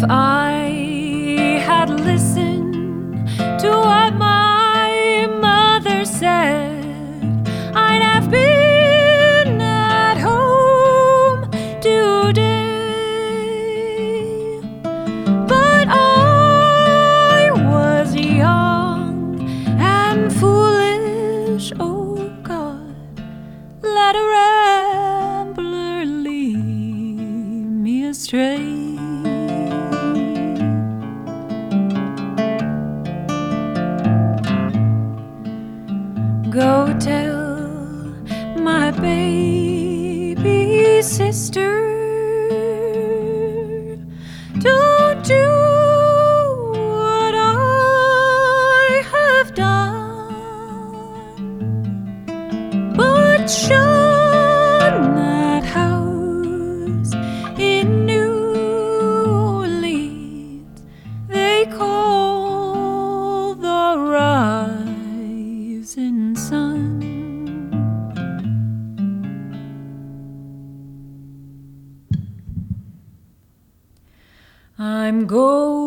I had listened to what my mother said, I'd have been at home today. But I was young and foolish, oh God, let a rambler lead me astray. Go tell my baby sister, don't do what I have done, but shun that house in New Orleans they call the rising sun. I'm going